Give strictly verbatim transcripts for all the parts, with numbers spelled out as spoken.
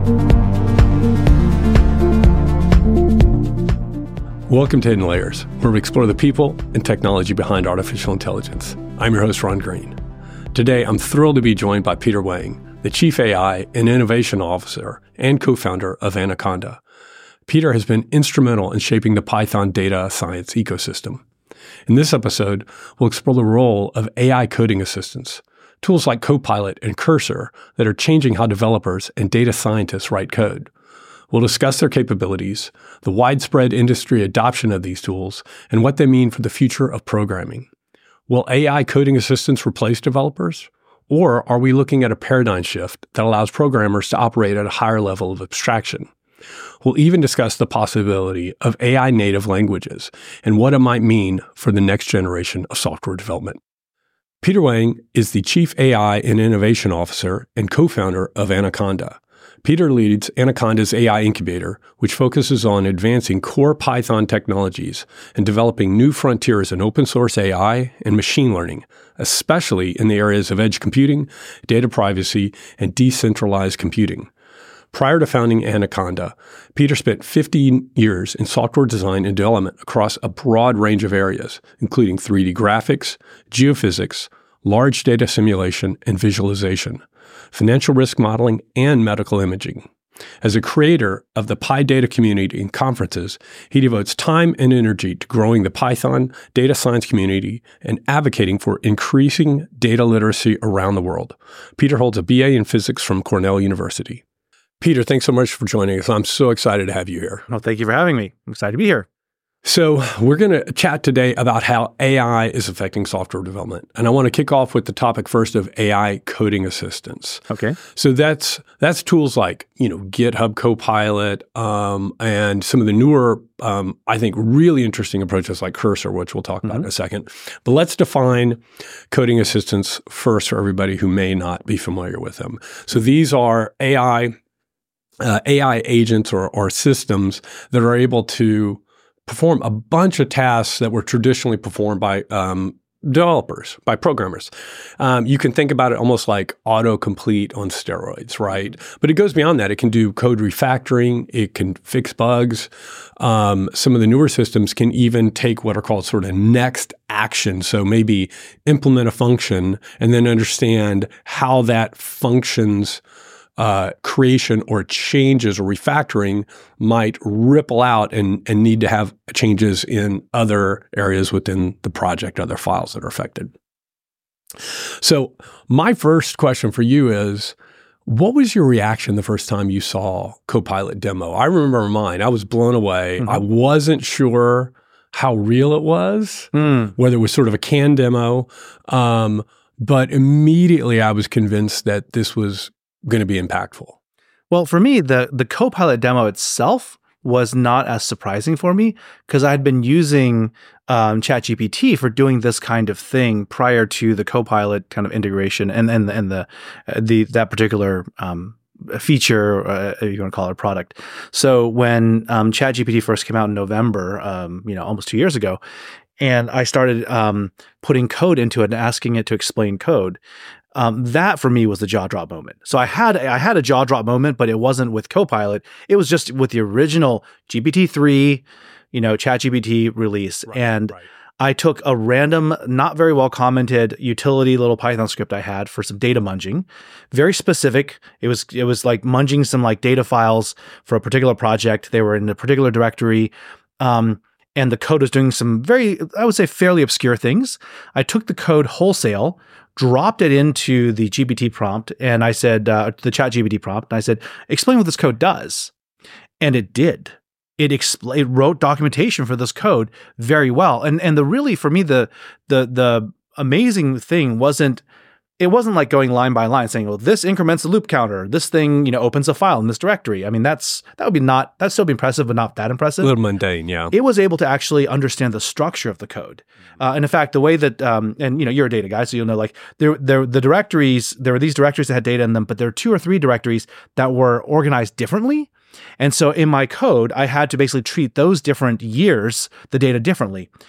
Welcome to Hidden Layers, where we explore the people and technology behind artificial intelligence. I'm your host, Ron Green. Today, I'm thrilled to be joined by Peter Wang, the Chief A I and Innovation Officer and co-founder of Anaconda. Peter has been instrumental in shaping the Python data science ecosystem. In this episode, we'll explore the role of A I coding assistants, tools like Copilot and Cursor that are changing how developers and data scientists write code. We'll discuss their capabilities, the widespread industry adoption of these tools, and what they mean for the future of programming. Will A I coding assistants replace developers? Or are we looking at a paradigm shift that allows programmers to operate at a higher level of abstraction? We'll even discuss the possibility of A I native languages and what it might mean for the next generation of software development. Peter Wang is the Chief A I and Innovation Officer and co-founder of Anaconda. Peter leads Anaconda's A I incubator, which focuses on advancing core Python technologies and developing new frontiers in open source A I and machine learning, especially in the areas of edge computing, data privacy, and decentralized computing. Prior to founding Anaconda, Peter spent fifteen years in software design and development across a broad range of areas, including three D graphics, geophysics, large data simulation and visualization, financial risk modeling, and medical imaging. As a creator of the PyData community and conferences, he devotes time and energy to growing the Python data science community and advocating for increasing data literacy around the world. Peter holds a B A in physics from Cornell University. Peter, thanks so much for joining us. I'm so excited to have you here. Well, thank you for having me. I'm excited to be here. So we're going to chat today about how A I is affecting software development. And I want to kick off with the topic first of A I coding assistants. Okay. So that's that's tools like, you know, GitHub Copilot um, and some of the newer, um, I think, really interesting approaches like Cursor, which we'll talk about mm-hmm. in a second. But let's define coding assistants first for everybody who may not be familiar with them. So these are A I, uh, A I agents or, or systems that are able to perform a bunch of tasks that were traditionally performed by um, developers, by programmers. Um, you can think about it almost like autocomplete on steroids, right? But it goes beyond that. It can do code refactoring. It can fix bugs. Um, some of the newer systems can even take what are called sort of next action. So maybe implement a function and then understand how that function's Uh, creation or changes or refactoring might ripple out and, and need to have changes in other areas within the project, other files that are affected. So my first question for you is, what was your reaction the first time you saw Copilot demo? I remember mine. I was blown away. Mm-hmm. I wasn't sure how real it was, mm. whether it was sort of a canned demo, um, but immediately I was convinced that this was going to be impactful. Well, for me, the the Copilot demo itself was not as surprising for me because I'd been using um, ChatGPT for doing this kind of thing prior to the Copilot kind of integration and and and the the that particular um, feature, uh, if you want to call it a product. So when um, ChatGPT first came out in November, um, you know, almost two years ago, and I started um, putting code into it and asking it to explain code. Um, that for me was the jaw drop moment. So I had I had a jaw drop moment, but it wasn't with Copilot. It was just with the original G P T three, you know, ChatGPT release. Right, and right. I took a random, not very well commented utility little Python script I had for some data munging, very specific. It was it was like munging some like data files for a particular project. They were in a particular directory. Um, and the code was doing some very, I would say, fairly obscure things. I took the code wholesale, dropped it into the G P T prompt, and I said, uh, the ChatGPT prompt, and I said, explain what this code does. And it did. It, expl- it wrote documentation for this code very well. And and the really, for me, the the the amazing thing wasn't, it wasn't like going line by line saying, well, this increments the loop counter. This thing, you know, opens a file in this directory. I mean, that's, that would be not, that'd still be impressive, but not that impressive. A little mundane, yeah. It was able to actually understand the structure of the code. Uh, and in fact, the way that, um, and you know, you're a data guy, so you'll know, like, there, there, the directories, there were these directories that had data in them, but there are two or three directories that were organized differently. And so in my code, I had to basically treat those different years, the data differently.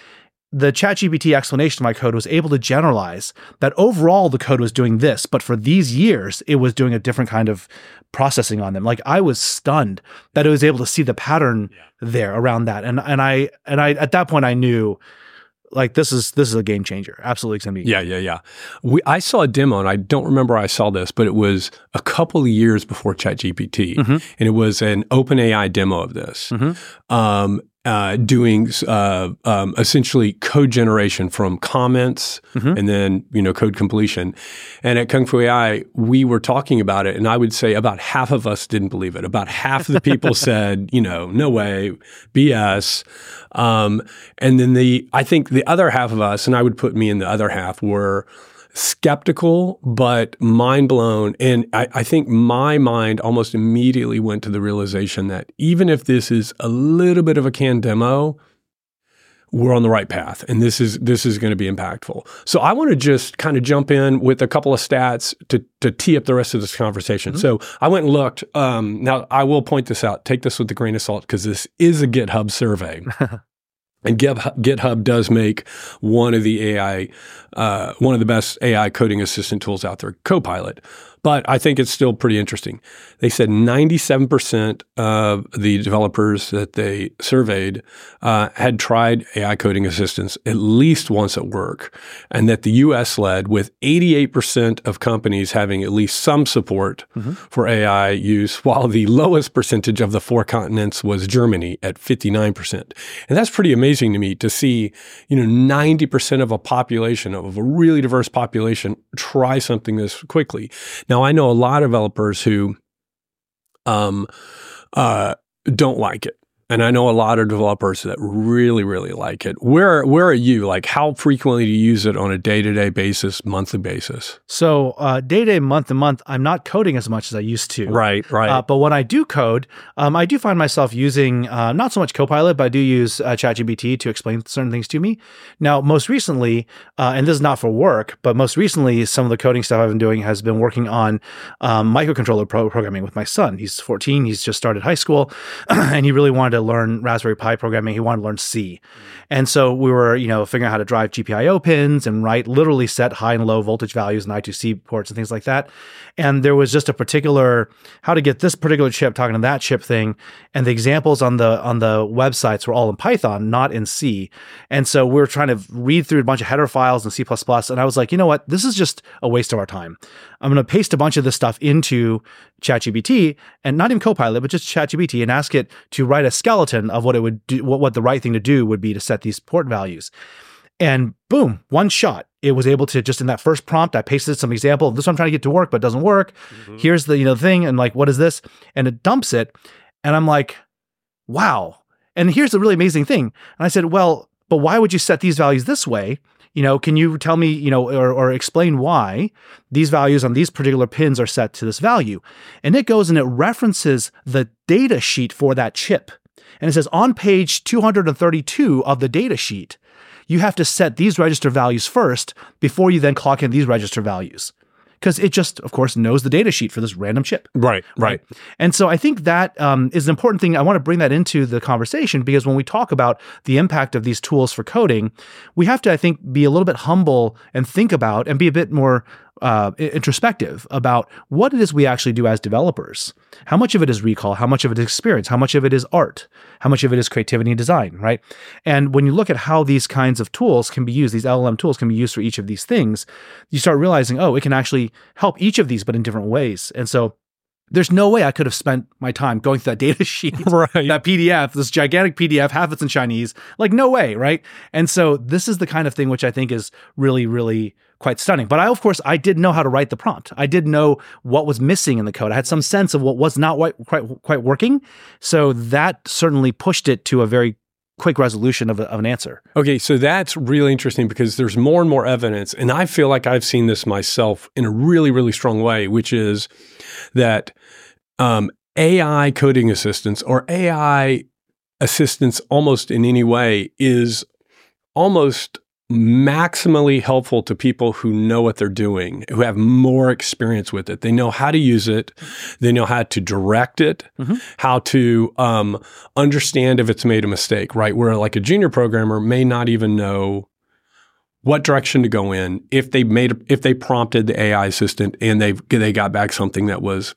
the ChatGPT explanation of my code was able to generalize that overall the code was doing this, but for these years, it was doing a different kind of processing on them. Like I was stunned that it was able to see the pattern yeah. there around that. And and I and I at that point I knew like this is this is a game changer. Absolutely, it's gonna be. Yeah, yeah, yeah. We I saw a demo, and I don't remember I saw this, but it was a couple of years before ChatGPT, mm-hmm. and it was an OpenAI demo of this. Mm-hmm. Um, Uh, doing uh, um, essentially code generation from comments mm-hmm. and then, you know, code completion. And at Kung Fu A I, we were talking about it, and I would say about half of us didn't believe it. About half of the people said, you know, no way, B S. Um, and then the, I think the other half of us, and I would put me in the other half, were skeptical, but mind blown. And I, I think my mind almost immediately went to the realization that even if this is a little bit of a canned demo, we're on the right path. And this is this is going to be impactful. So I want to just kind of jump in with a couple of stats to, to tee up the rest of this conversation. Mm-hmm. So I went and looked. Um, now, I will point this out. Take this with a grain of salt because this is a GitHub survey. And GitHub does make one of the A I, uh, one of the best A I coding assistant tools out there, Copilot. But I think it's still pretty interesting. They said ninety-seven percent of the developers that they surveyed uh, had tried A I coding assistants at least once at work, and that the U S led with eighty-eight percent of companies having at least some support mm-hmm. for A I use, while the lowest percentage of the four continents was Germany at fifty-nine percent. And that's pretty amazing to me to see, you know, ninety percent of a population, of a really diverse population, try something this quickly. Now, I know a lot of developers who um, uh, don't like it. And I know a lot of developers that really, really like it. Where where are you? Like, how frequently do you use it on a day-to-day basis, monthly basis? So uh, day-to-day, month-to-month, I'm not coding as much as I used to. Right, right. Uh, but when I do code, um, I do find myself using uh, not so much Copilot, but I do use uh, ChatGPT to explain certain things to me. Now, most recently, uh, and this is not for work, but most recently, some of the coding stuff I've been doing has been working on um, microcontroller pro- programming with my son. He's fourteen. He's just started high school, and he really wanted to learn Raspberry Pi programming. He wanted to learn C. And so we were, you know, figuring out how to drive G P I O pins and write, literally set high and low voltage values in I two C ports and things like that. And there was just a particular, how to get this particular chip talking to that chip thing. And the examples on the, on the websites were all in Python, not in C. And so we were trying to read through a bunch of header files in C plus plus. And I was like, you know what? This is just a waste of our time. I'm going to paste a bunch of this stuff into ChatGPT, and not even Copilot, but just ChatGPT, and ask it to write a skeleton of what it would do, what, what the right thing to do would be to set these port values. And boom, one shot. It was able to just in that first prompt, I pasted some example. This one I'm trying to get to work, but it doesn't work. Mm-hmm. Here's the, you know, thing. And like, what is this? And it dumps it. And I'm like, wow. And here's the really amazing thing. And I said, well, but why would you set these values this way? You know, can you tell me, you know, or, or explain why these values on these particular pins are set to this value? And it goes and it references the data sheet for that chip. And it says on page two hundred thirty-two of the data sheet, you have to set these register values first before you then clock in these register values. Because it just, of course, knows the data sheet for this random chip. Right, right. right? And so I think that um, is an important thing. I want to bring that into the conversation because when we talk about the impact of these tools for coding, we have to, I think, be a little bit humble and think about and be a bit more uh, introspective about what it is we actually do as developers. How much of it is recall? How much of it is experience? How much of it is art? How much of it is creativity and design, right? And when you look at how these kinds of tools can be used, these L L M tools can be used for each of these things, you start realizing, oh, it can actually help each of these, but in different ways. And so there's no way I could have spent my time going through that data sheet, right. that P D F, this gigantic P D F, half it's in Chinese, like no way, right? And so this is the kind of thing which I think is really, really quite stunning. But I, of course, I did know how to write the prompt. I did know what was missing in the code. I had some sense of what was not quite, quite, quite working. So that certainly pushed it to a very quick resolution of, a, of an answer. Okay, so that's really interesting because there's more and more evidence, and I feel like I've seen this myself in a really, really strong way, which is that um, A I coding assistance or A I assistance almost in any way is almost maximally helpful to people who know what they're doing, who have more experience with it. They know how to use it. They know how to direct it, mm-hmm. how to um, understand if it's made a mistake, right? Where like a junior programmer may not even know what direction to go in if they made if they prompted the A I assistant and they they got back something that was,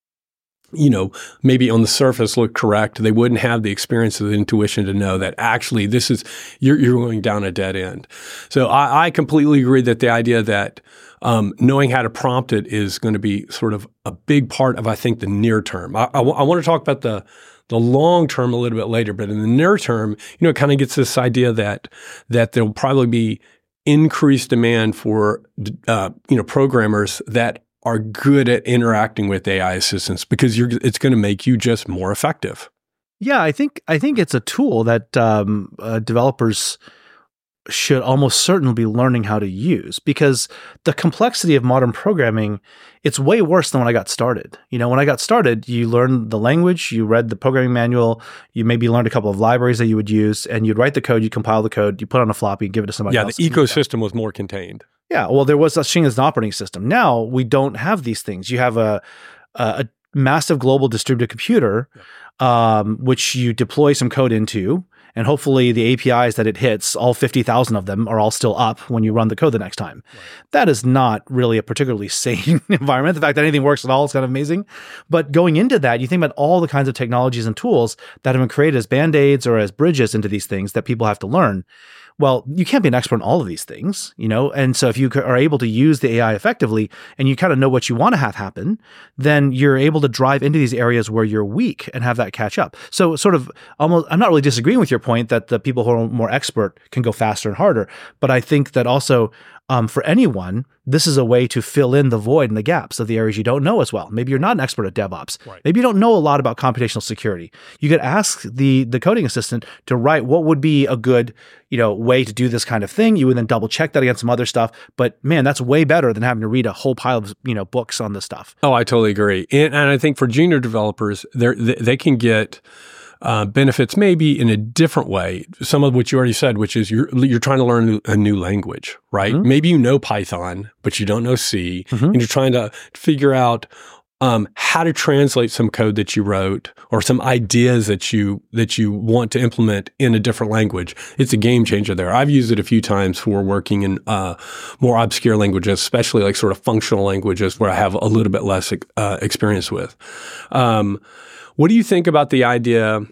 you know, maybe on the surface looked correct. They wouldn't have the experience of the intuition to know that actually this is, you're, you're going down a dead end. So I, I completely agree that the idea that um, knowing how to prompt it is going to be sort of a big part of, I think, the near term. I, I, w- I want to talk about the the long term a little bit later, but in the near term, you know, it kind of gets this idea that that there'll probably be increased demand for, uh, you know, programmers that are good at interacting with A I assistants because you're, it's going to make you just more effective. Yeah, I think I think it's a tool that um, uh, developers should almost certainly be learning how to use, because the complexity of modern programming, it's way worse than when I got started. You know, when I got started, you learned the language, you read the programming manual, you maybe learned a couple of libraries that you would use, and you'd write the code, you compile the code, you put it on a floppy, give it to somebody yeah, else. Yeah, the ecosystem was more contained. Yeah, well, there was such thing as an operating system. Now we don't have these things. You have a a, a massive global distributed computer, yeah. um, which you deploy some code into, and hopefully the A P Is that it hits, all fifty thousand of them, are all still up when you run the code the next time. Right. That is not really a particularly sane environment. The fact that anything works at all is kind of amazing. But going into that, you think about all the kinds of technologies and tools that have been created as Band-Aids or as bridges into these things that people have to learn. Well, you can't be an expert in all of these things, you know? And so if you are able to use the A I effectively and you kind of know what you want to have happen, then you're able to drive into these areas where you're weak and have that catch up. So sort of almost, I'm not really disagreeing with your point that the people who are more expert can go faster and harder, but I think that also um, for anyone, this is a way to fill in the void and the gaps of the areas you don't know as well. Maybe you're not an expert at DevOps. Right. Maybe you don't know a lot about computational security. You could ask the the coding assistant to write what would be a good, you know, way to do this kind of thing. You would then double check that against some other stuff. But man, that's way better than having to read a whole pile of, you know, books on this stuff. Oh, I totally agree. And, and I think for junior developers, they they can get Uh, benefits maybe in a different way. Some of what you already said, which is you're you're trying to learn a new language, right? Mm-hmm. Maybe you know Python, but you don't know C, mm-hmm. and you're trying to figure out um, how to translate some code that you wrote or some ideas that you that you want to implement in a different language. It's a game changer there. I've used it a few times for working in uh, more obscure languages, especially like sort of functional languages where I have a little bit less uh, experience with. Um, What do you think about the idea?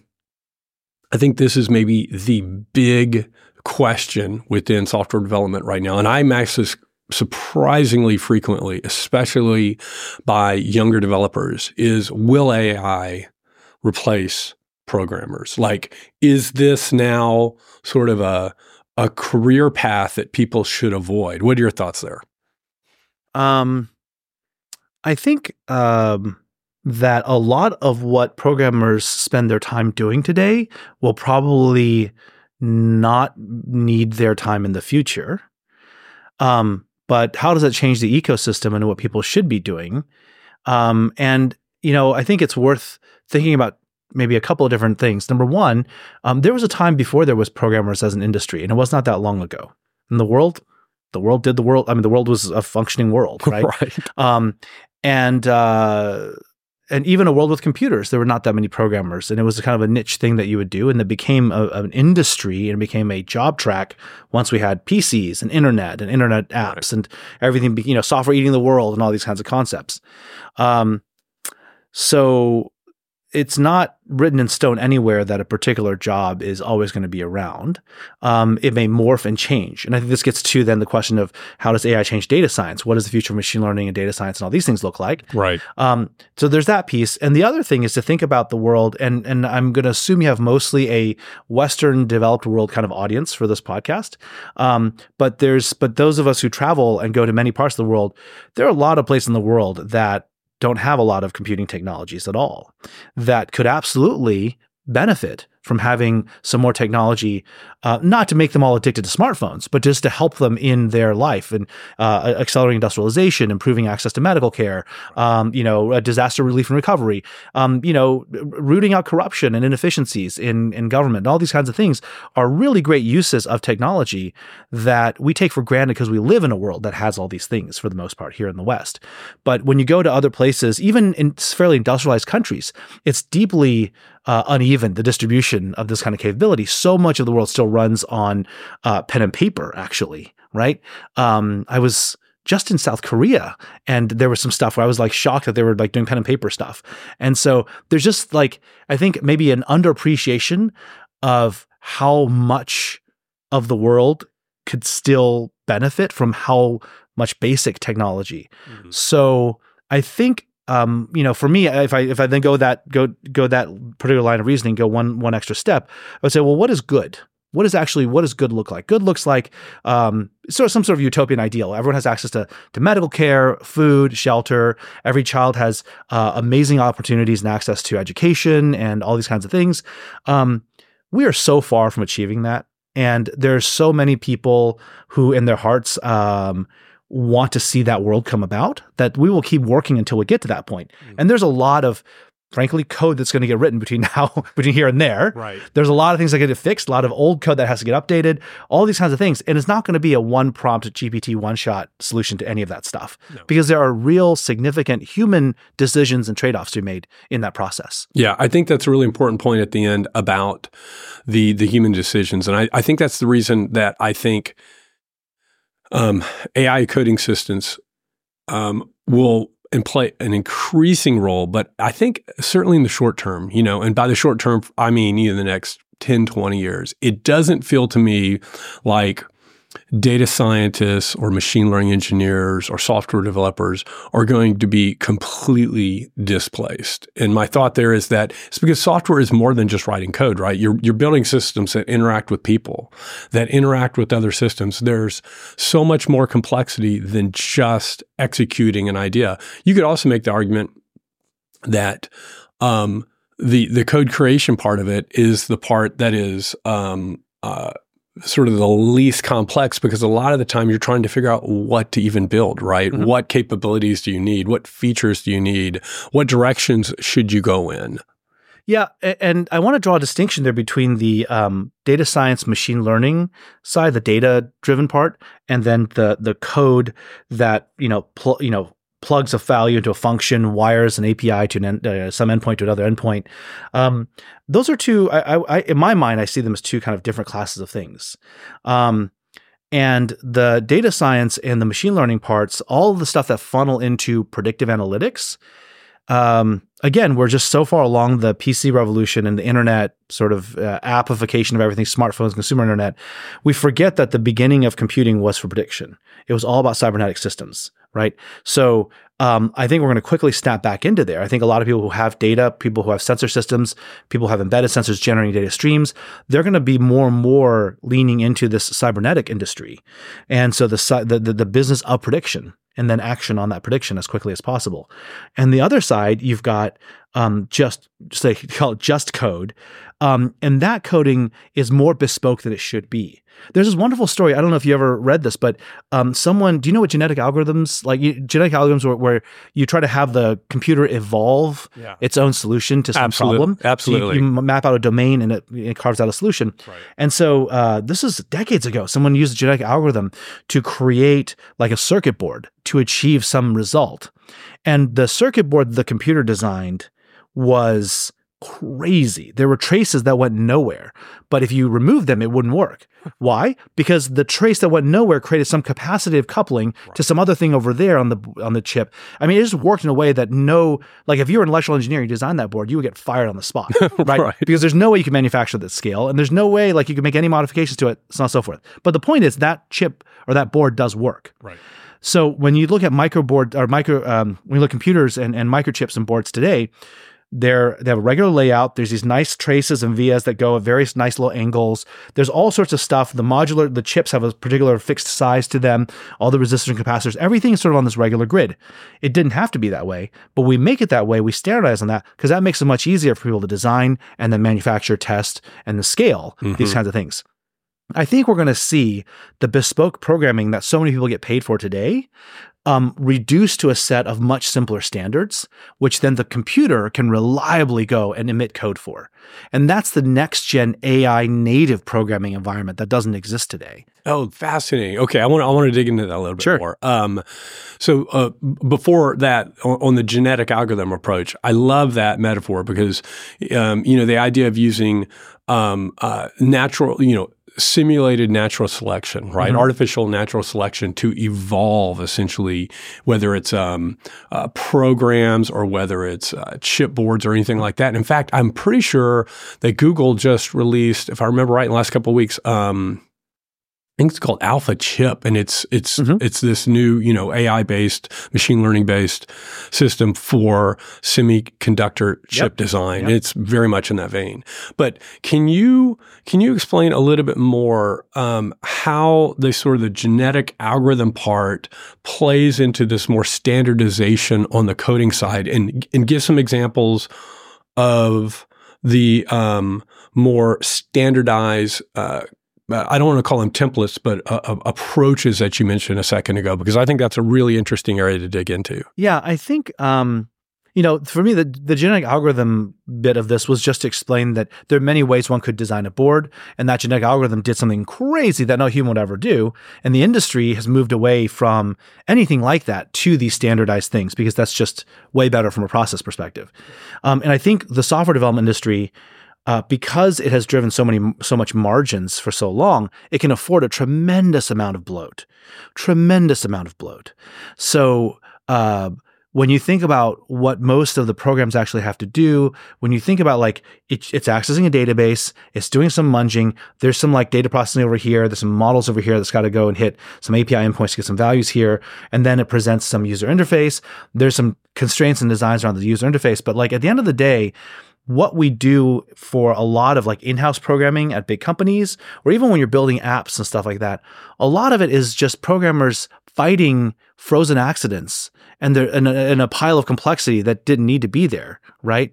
I think this is maybe the big question within software development right now. And I ask this surprisingly frequently, especially by younger developers, is will A I replace programmers? Like, is this now sort of a, a career path that people should avoid? What are your thoughts there? Um, I think... Um that a lot of what programmers spend their time doing today will probably not need their time in the future. Um, but how does that change the ecosystem and what people should be doing? Um, and, you know, I think it's worth thinking about maybe a couple of different things. Number one, um, there was a time before there was programmers as an industry, and it was not that long ago. In the world, the world did the world. I mean, the world was a functioning world, right? Right. Um, and, uh, And even a world with computers, there were not that many programmers, and it was kind of a niche thing that you would do, and it became a, an industry and became a job track once we had P Cs and internet and internet apps right. and everything, you know, software eating the world and all these kinds of concepts. Um, so it's not written in stone anywhere that a particular job is always going to be around. Um, it may morph and change. And I think this gets to then the question of how does A I change data science? What does the future of machine learning and data science and all these things look like? Right. Um, so there's that piece. And the other thing is to think about the world. And, and I'm going to assume you have mostly a Western developed world kind of audience for this podcast. Um, but there's, but those of us who travel and go to many parts of the world, there are a lot of places in the world that don't have a lot of computing technologies at all that could absolutely benefit from having some more technology, uh, not to make them all addicted to smartphones, but just to help them in their life and uh, accelerating industrialization, improving access to medical care, um, you know, uh, disaster relief and recovery, um, you know, rooting out corruption and inefficiencies in, in government. And all these kinds of things are really great uses of technology that we take for granted because we live in a world that has all these things for the most part here in the West. But when you go to other places, even in fairly industrialized countries, it's deeply uh, uneven, the distribution of this kind of capability. So much of the world still runs on uh, pen and paper, actually, right? Um, I was just in South Korea, and there was some stuff where I was like shocked that they were like doing pen and paper stuff. And so there's just like, I think maybe an underappreciation of how much of the world could still benefit from how much basic technology. Mm-hmm. So I think, um, you know, for me, if I if I then go that go go that particular line of reasoning, go one one extra step, I would say, well, what is good? What is actually what does good look like? Good looks like um, sort of some sort of utopian ideal. Everyone has access to to medical care, food, shelter. Every child has uh, amazing opportunities and access to education and all these kinds of things. Um, we are so far from achieving that. And there's so many people who in their hearts um, want to see that world come about that we will keep working until we get to that point. Mm-hmm. And there's a lot of, frankly, code that's going to get written between now, between here and there. Right. There's a lot of things that get fixed, a lot of old code that has to get updated, all these kinds of things. And it's not going to be a one prompt G P T one shot solution to any of that stuff no. because there are real significant human decisions and trade-offs to be made in that process. Yeah, I think that's a really important point at the end about the the human decisions. And I, I think that's the reason that I think um, A I coding systems um, will and play an increasing role, but I think certainly in the short term, you know, and by the short term, I mean, you know, the next ten, twenty years, it doesn't feel to me like data scientists or machine learning engineers or software developers are going to be completely displaced. And my thought there is that it's because software is more than just writing code, right? You're, you're building systems that interact with people, that interact with other systems. There's so much more complexity than just executing an idea. You could also make the argument that um, the, the code creation part of it is the part that is um, uh, sort of the least complex, because a lot of the time you're trying to figure out what to even build, right? Mm-hmm. What capabilities do you need? What features do you need? What directions should you go in? Yeah, and I want to draw a distinction there between the um, data science, machine learning side, the data-driven part, and then the the code that you know pl- you know plugs a value into a function, wires an A P I to an end, uh, some endpoint to another endpoint. Um, those are two, I, I, I, in my mind, I see them as two kind of different classes of things. Um, and the data science and the machine learning parts, all of the stuff that funnel into predictive analytics, um, again, we're just so far along the P C revolution and the internet sort of uh, appification of everything, smartphones, consumer internet. We forget that the beginning of computing was for prediction. It was all about cybernetic systems, right? So um, I think we're going to quickly snap back into there. I think a lot of people who have data, people who have sensor systems, people who have embedded sensors generating data streams, they're going to be more and more leaning into this cybernetic industry. And so the, the, the, the business of prediction and then action on that prediction as quickly as possible. And the other side, you've got um, just, say, call it just code. Um, and that coding is more bespoke than it should be. There's this wonderful story. I don't know if you ever read this, but um, someone, do you know what genetic algorithms, like you, genetic algorithms where, where you try to have the computer evolve yeah. its own solution to some Absolute, problem? Absolutely. So you, you map out a domain and it, it carves out a solution. Right. And so uh, this is decades ago. Someone used a genetic algorithm to create like a circuit board to achieve some result. And the circuit board the computer designed was crazy. There were traces that went nowhere, but if you removed them, it wouldn't work. Why? Because the trace that went nowhere created some capacitive coupling right. to some other thing over there on the on the chip. I mean, it just worked in a way that no, like if you were an electrical engineer, you designed that board, you would get fired on the spot, right? right? Because there's no way you can manufacture that scale, and there's no way like you can make any modifications to it, so on and so forth. But the point is that chip or that board does work. Right. So when you look at microboard or micro, um, when you look at computers and, and microchips and boards today, They're, they have a regular layout. There's these nice traces and vias that go at various nice little angles. There's all sorts of stuff. The modular, the chips have a particular fixed size to them. All the resistors and capacitors, everything is sort of on this regular grid. It didn't have to be that way, but we make it that way. We standardize on that because that makes it much easier for people to design and then manufacture, test, and then scale mm-hmm. these kinds of things. I think we're going to see the bespoke programming that so many people get paid for today um, reduced to a set of much simpler standards, which then the computer can reliably go and emit code for. And that's the next gen A I native programming environment that doesn't exist today. Oh, fascinating. Okay, I want to I want to dig into that a little bit sure. more. Um, so uh, before that, on, on the genetic algorithm approach, I love that metaphor because um, you know the idea of using um, uh, natural, you know. simulated natural selection, right? Mm-hmm. Artificial natural selection to evolve essentially, whether it's um, uh, programs or whether it's uh, chipboards or anything like that. And in fact, I'm pretty sure that Google just released, if I remember right, in the last couple of weeks, um, I think it's called Alpha Chip, and it's it's mm-hmm. it's this new, you know, A I-based, machine learning-based system for semiconductor chip yep. design. Yep. It's very much in that vein. But can you can you explain a little bit more um, how the sort of the genetic algorithm part plays into this more standardization on the coding side, and and give some examples of the um, more standardized uh I don't want to call them templates, but uh, uh, approaches that you mentioned a second ago, because I think that's a really interesting area to dig into. Yeah, I think, um, you know, for me, the, the genetic algorithm bit of this was just to explain that there are many ways one could design a board, and that genetic algorithm did something crazy that no human would ever do. And the industry has moved away from anything like that to these standardized things, because that's just way better from a process perspective. Um, and I think the software development industry, Uh, because it has driven so many, so much margins for so long, it can afford a tremendous amount of bloat, tremendous amount of bloat. So uh, when you think about what most of the programs actually have to do, when you think about like it, it's accessing a database, it's doing some munging, there's some like data processing over here, there's some models over here that's got to go and hit some A P I endpoints to get some values here, and then it presents some user interface. There's some constraints and designs around the user interface, but like at the end of the day, what we do for a lot of like in-house programming at big companies, or even when you're building apps and stuff like that, a lot of it is just programmers fighting frozen accidents and they're in a, in a pile of complexity that didn't need to be there, right?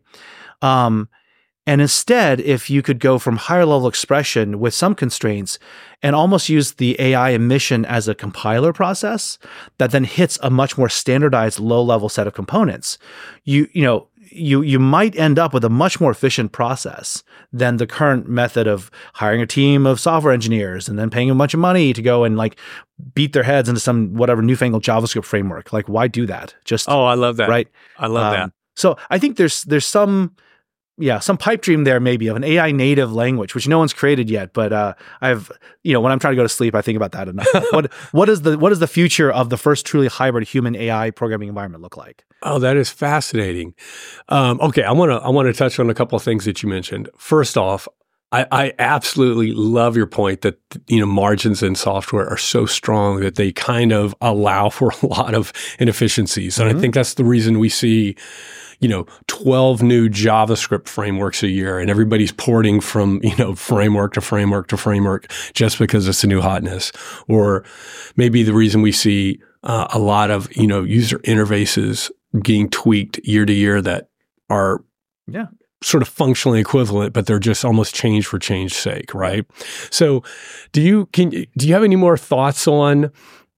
Um, and instead, if you could go from higher level expression with some constraints and almost use the A I emission as a compiler process that then hits a much more standardized low level set of components, you you know. You you might end up with a much more efficient process than the current method of hiring a team of software engineers and then paying them a bunch of money to go and like beat their heads into some whatever newfangled JavaScript framework. Like, why do that? Just oh, I love that. Right? I love um, that. So I think there's there's some yeah some pipe dream there maybe of an A I native language which no one's created yet. But uh, I've you know when I'm trying to go to sleep, I think about that enough. what what is the what is the future of the first truly hybrid human A I programming environment look like? Oh, that is fascinating. Um, okay, I want to I want to touch on a couple of things that you mentioned. First off, I, I absolutely love your point that you know margins in software are so strong that they kind of allow for a lot of inefficiencies, and mm-hmm. I think that's the reason we see you know twelve new JavaScript frameworks a year, and everybody's porting from you know framework to framework to framework just because it's a new hotness, or maybe the reason we see uh, a lot of you know user interfaces being tweaked year to year that are yeah. sort of functionally equivalent, but they're just almost change for change's sake, right? So, do you can do you have any more thoughts on,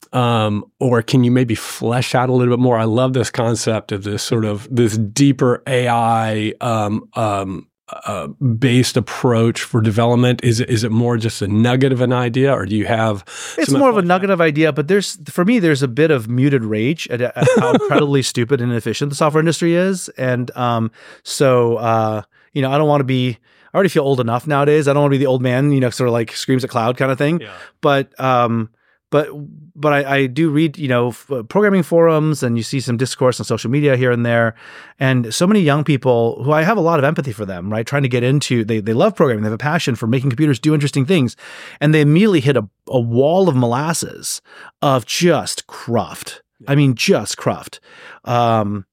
um, or can you maybe flesh out a little bit more? I love this concept of this sort of this deeper A I um, um, uh, based approach for development. Is it is it more just a nugget of an idea, or do you have? It's more of a nugget of idea, but there's for me there's a bit of muted rage at, at how incredibly stupid and inefficient the software industry is, and um, so uh, you know I don't want to be. I already feel old enough nowadays. I don't want to be the old man, you know, sort of like screams at cloud kind of thing. Yeah. But um, but but I, I do read, you know, f- programming forums, and you see some discourse on social media here and there, and so many young people who I have a lot of empathy for them, right? Trying to get into, they they love programming, they have a passion for making computers do interesting things, and they immediately hit a, a wall of molasses of just cruft. I mean, just cruft. Um,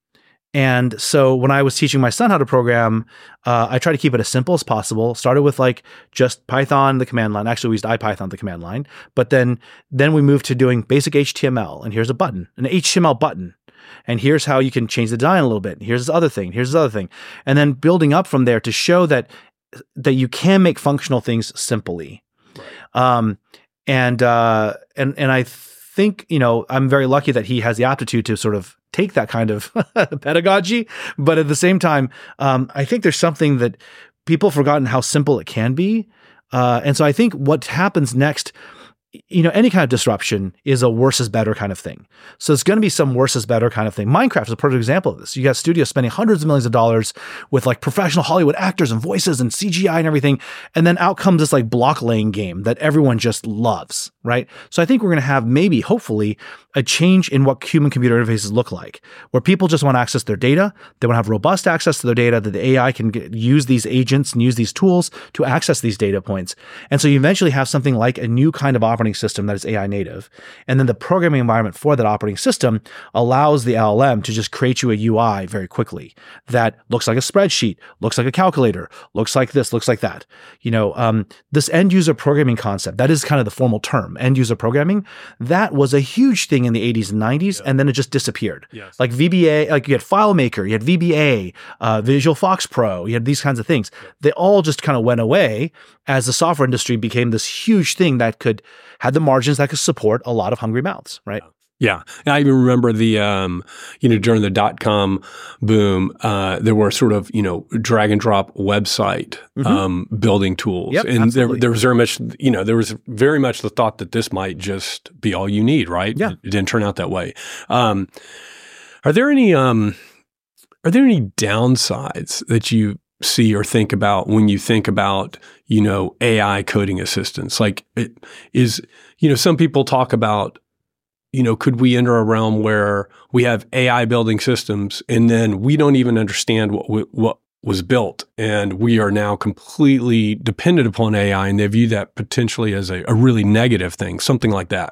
And so when I was teaching my son how to program, uh, I tried to keep it as simple as possible. Started with like just Python, the command line. Actually, we used IPython, the command line. But then, then we moved to doing basic H T M L. And here's a button, an H T M L button. And here's how you can change the design a little bit. Here's this other thing. Here's this other thing. And then building up from there to show that that you can make functional things simply. Right. Um, and uh, and and I think, you know, I'm very lucky that he has the aptitude to sort of take that kind of pedagogy. But at the same time, um, I think there's something that people have forgotten how simple it can be. Uh, and so I think what happens next, you know, any kind of disruption is a worse is better kind of thing. So it's going to be some worse is better kind of thing. Minecraft is a perfect example of this. You got studios spending hundreds of millions of dollars with like professional Hollywood actors and voices and C G I and everything. And then out comes this like block laying game that everyone just loves, right? So I think we're going to have maybe, hopefully, a change in what human computer interfaces look like, where people just want to access their data. They want to have robust access to their data, that the A I can get, use these agents and use these tools to access these data points. And so you eventually have something like a new kind of operating system that is A I native. And then the programming environment for that operating system allows the L L M to just create you a U I very quickly that looks like a spreadsheet, looks like a calculator, looks like this, looks like that. You know, um, this end user programming concept, that is kind of the formal term, end user programming, that was a huge thing in the eighties and nineties, yeah. And then it just disappeared. Yes. Like V B A, like you had FileMaker, you had V B A, uh, Visual Fox Pro, you had these kinds of things. They all just kind of went away as the software industry became this huge thing that could, had the margins that could support a lot of hungry mouths, right? Yeah. And I even remember the, um, you know, during the dot-com boom, uh, there were sort of, you know, drag and drop website mm-hmm. um, building tools. Yep, and there, absolutely. there was very much, you know, there was very much the thought that this might just be all you need, right? Yeah. It, it didn't turn out that way. Um, are there any, um, are there any downsides that you see or think about when you think about, you know, A I coding assistants? Like, it is, you know, some people talk about, you know, could we enter a realm where we have A I building systems and then we don't even understand what we, what was built, and we are now completely dependent upon A I, and they view that potentially as a, a really negative thing, something like that?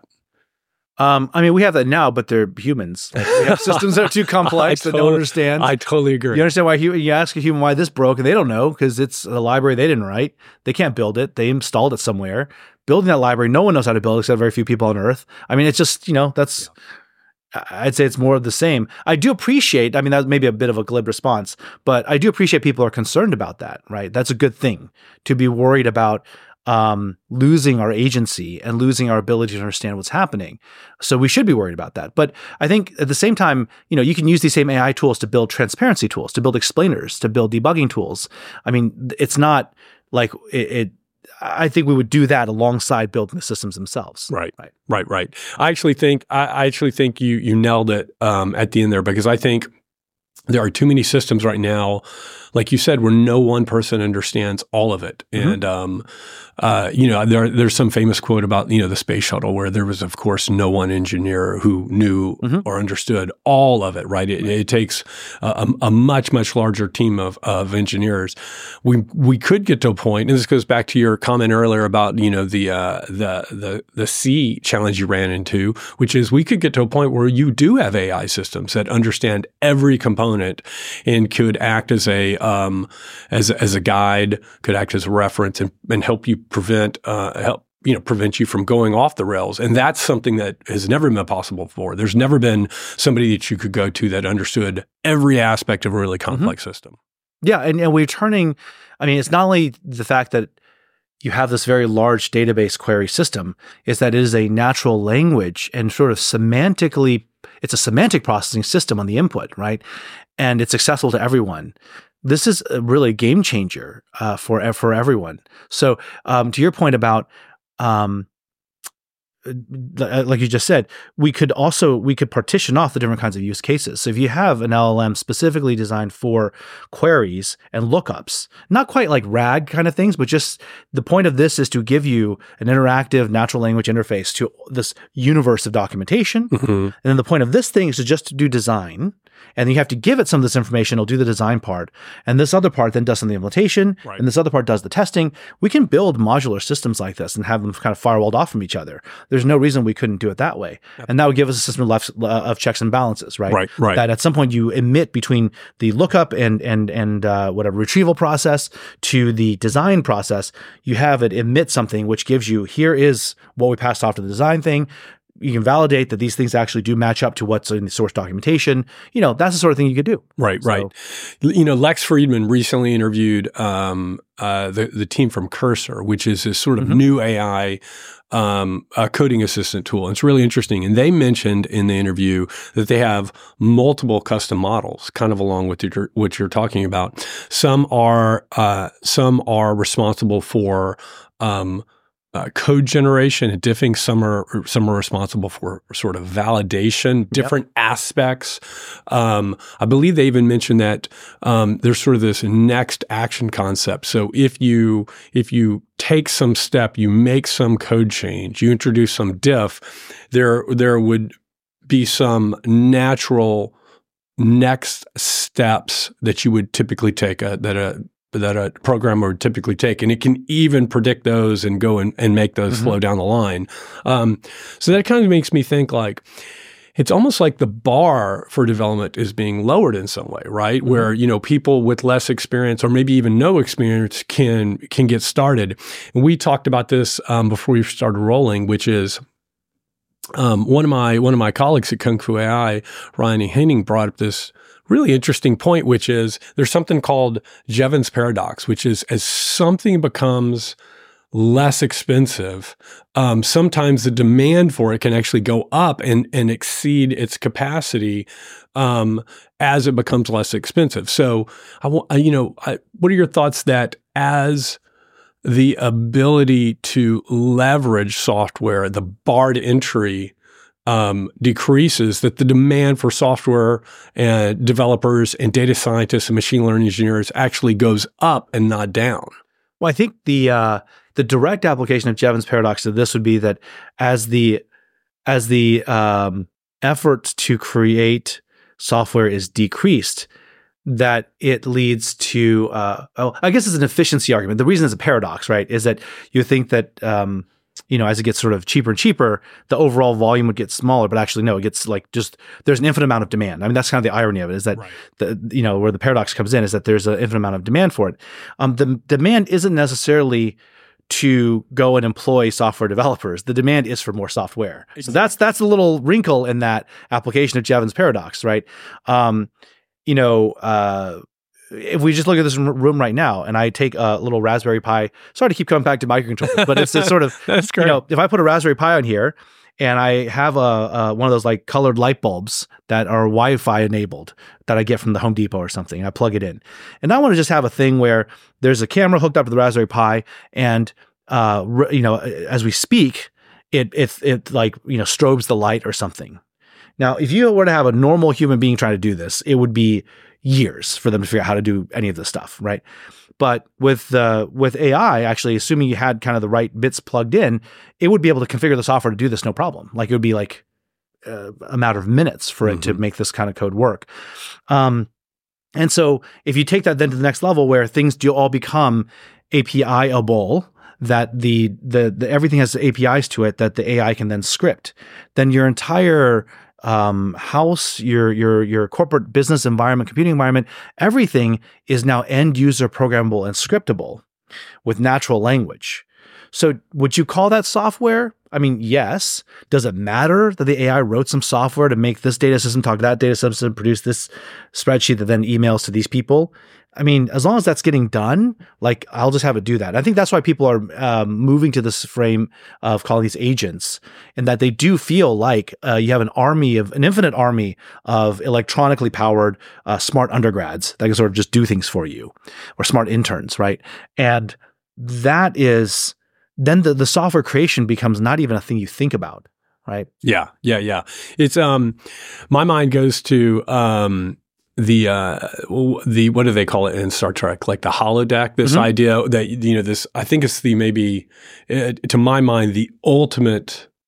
Um, I mean, we have that now, but they're humans. Like, we have systems that are too complex that totally, don't understand. I totally agree. You understand why you, you ask a human why this broke, and they don't know because it's a library they didn't write. They can't build it. They installed it somewhere. Building that library, no one knows how to build except very few people on Earth. I mean, it's just, you know, that's, yeah. I'd say it's more of the same. I do appreciate, I mean, that may be a bit of a glib response, but I do appreciate people are concerned about that, right? That's a good thing to be worried about um, losing our agency and losing our ability to understand what's happening. So we should be worried about that. But I think at the same time, you know, you can use these same A I tools to build transparency tools, to build explainers, to build debugging tools. I mean, it's not like it, it I think we would do that alongside building the systems themselves. Right, right, right, right. I actually think I, I actually think you you nailed it um, at the end there, because I think there are too many systems right now, like you said, where no one person understands all of it. Mm-hmm. And, um, uh, you know, there, there's some famous quote about, you know, the space shuttle where there was, of course, no one engineer who knew mm-hmm. or understood all of it, right? It, right. it takes a, a much, much larger team of, of engineers. We we could get to a point, and this goes back to your comment earlier about, you know, the, uh, the, the, the C challenge you ran into, which is we could get to a point where you do have A I systems that understand every component and could act as a, Um, as as a guide, could act as a reference and, and help you prevent uh, help you know prevent you from going off the rails. And that's something that has never been possible before. There's never been somebody that you could go to that understood every aspect of a really complex mm-hmm. system. Yeah, and, and we're turning. I mean, it's not only the fact that you have this very large database query system, is that it is a natural language and sort of semantically, it's a semantic processing system on the input, right? And it's accessible to everyone. This is a really game changer uh, for for everyone. So um, to your point about, um, like you just said, we could also we could partition off the different kinds of use cases. So if you have an L L M specifically designed for queries and lookups, not quite like RAG kind of things, but just the point of this is to give you an interactive natural language interface to this universe of documentation. Mm-hmm. And then the point of this thing is to just to do design. And you have to give it some of this information. It'll do the design part. And this other part then does some of the implementation. Right. And this other part does the testing. We can build modular systems like this and have them kind of firewalled off from each other. there's no reason we couldn't do it that way. Yep. And that would give us a system of, left, uh, of checks and balances, right? Right, right. That at some point you emit between the lookup and and and uh, whatever retrieval process to the design process. You have it emit something which gives you, here is what we passed off to the design thing. You can validate that these things actually do match up to what's in the source documentation. You know, that's the sort of thing you could do. Right, so, right. You know, Lex Friedman recently interviewed um, uh, the, the team from Cursor, which is this sort of mm-hmm. new A I um, uh, coding assistant tool. And it's really interesting. And they mentioned in the interview that they have multiple custom models, kind of along with your, what you're talking about. Some are uh, some are responsible for um, Uh, code generation and diffing. Some are some are responsible for sort of validation, different yep. aspects. Um, I believe they even mentioned that um, there's sort of this next action concept. So if you if you take some step, you make some code change, you introduce some diff, there there would be some natural next steps that you would typically take a, that a that a programmer would typically take. And it can even predict those and go and, and make those mm-hmm. flow down the line. Um, so that kind of makes me think like, it's almost like the bar for development is being lowered in some way, right? Mm-hmm. Where, you know, people with less experience or maybe even no experience can, can get started. And we talked about this um, before we started rolling, which is, um, one of my, one of my colleagues at Kung Fu A I, Ryan E. Henning, brought up this really interesting point, which is there's something called Jevons paradox, which is as something becomes less expensive, um, sometimes the demand for it can actually go up and, and exceed its capacity um, as it becomes less expensive. So, I want, you know, I, what are your thoughts that as the ability to leverage software, the bar to entry Um, decreases, that the demand for software and developers and data scientists and machine learning engineers actually goes up and not down? Well, I think the uh, the direct application of Jevons paradox to this would be that as the as the um, effort to create software is decreased, that it leads to uh, oh, I guess it's an efficiency argument. The reason it's a paradox, right, is that you think that um, you know, as it gets sort of cheaper and cheaper, the overall volume would get smaller, but actually no, it gets like just, there's an infinite amount of demand. I mean, that's kind of the irony of it, is that, right. the, you know, where the paradox comes in is that there's an infinite amount of demand for it. Um, the demand isn't necessarily to go and employ software developers. The demand is for more software. Exactly. So that's, that's a little wrinkle in that application of Jevons paradox, right? Um, you know, uh, if we just look at this room right now and I take a little Raspberry Pi, sorry to keep coming back to microcontrollers, but it's, it's sort of, That's great. You know, if I put a Raspberry Pi on here and I have a, a one of those like colored light bulbs that are Wi-Fi enabled that I get from the Home Depot or something, I plug it in. And I want to just have a thing where there's a camera hooked up to the Raspberry Pi and, uh, you know, as we speak, it, it, it like, you know, strobes the light or something. Now, if you were to have a normal human being trying to do this, it would be years for them to figure out how to do any of this stuff, right? But with uh, with A I, actually, assuming you had kind of the right bits plugged in, it would be able to configure the software to do this no problem. Like it would be like uh, a matter of minutes for mm-hmm. it to make this kind of code work. Um, and so if you take that then to the next level where things do all become A P I-able, that the, the the everything has A P Is to it that the A I can then script, then your entire Um, house, your your your corporate business environment, computing environment, everything is now end user programmable and scriptable with natural language. So would you call that software? I mean, yes. Does it matter that the A I wrote some software to make this data system talk to that data system, produce this spreadsheet that then emails to these people? I mean, as long as that's getting done, like I'll just have it do that. I think that's why people are um, moving to this frame of calling these agents, and that they do feel like uh, you have an army of an infinite army of electronically powered uh, smart undergrads that can sort of just do things for you, or smart interns, right? And that is then the the software creation becomes not even a thing you think about, right? Yeah, yeah, yeah. It's um, my mind goes to um. the, uh, the, what do they call it in Star Trek? Like the holodeck, this mm-hmm. idea that, you know, this, I think it's the, maybe uh, to my mind, the ultimate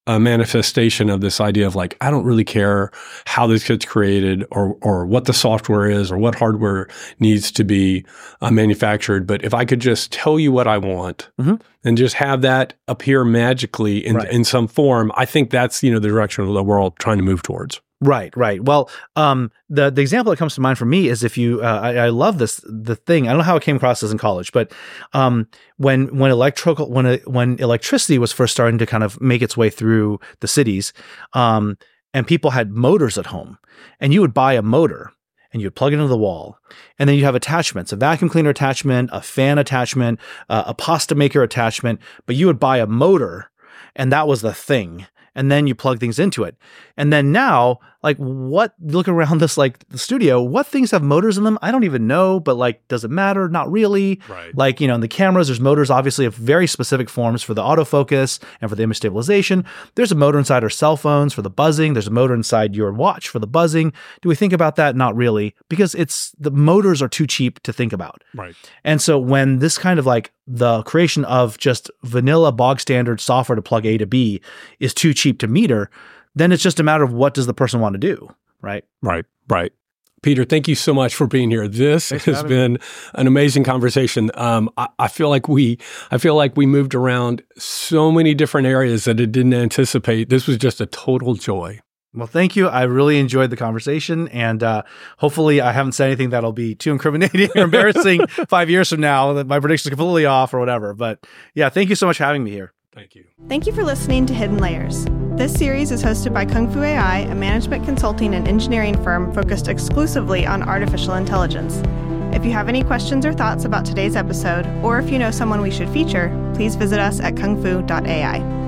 a manifestation of this idea of like, I don't really care how this gets created or or what the software is or what hardware needs to be uh, manufactured. But if I could just tell you what I want mm-hmm. and just have that appear magically in, right. in some form, I think that's, you know, the direction that we're all trying to move towards. Right, right. Well, um, the the example that comes to mind for me is if you, uh, I, I love this the thing. I don't know how it came across this in college, but um, when when electrical when a, when electricity was first starting to kind of make its way through the cities, um, and people had motors at home, and you would buy a motor and you'd plug it into the wall, and then you have attachments: a vacuum cleaner attachment, a fan attachment, uh, a pasta maker attachment. But you would buy a motor, and that was the thing. And then you plug things into it. And then now, like what, look around this, like the studio, what things have motors in them? I don't even know, but like, does it matter? Not really. Right. Like, you know, in the cameras, there's motors obviously of very specific forms for the autofocus and for the image stabilization. There's a motor inside our cell phones for the buzzing. There's a motor inside your watch for the buzzing. Do we think about that? Not really, because it's, the motors are too cheap to think about. Right. And so when this kind of like the creation of just vanilla bog standard software to plug A to B is too cheap to meter, then it's just a matter of what does the person want to do, right? Right, right. Peter, thank you so much for being here. This Thanks has been me. an amazing conversation. Um, I, I feel like we, I feel like we moved around so many different areas that it didn't anticipate. This was just a total joy. Well, thank you. I really enjoyed the conversation, and uh, hopefully I haven't said anything that'll be too incriminating or embarrassing five years from now, that my prediction is completely off or whatever. But yeah, thank you so much for having me here. Thank you. Thank you for listening to Hidden Layers. This series is hosted by Kung Fu A I, a management consulting and engineering firm focused exclusively on artificial intelligence. If you have any questions or thoughts about today's episode, or if you know someone we should feature, please visit us at kung fu dot A I.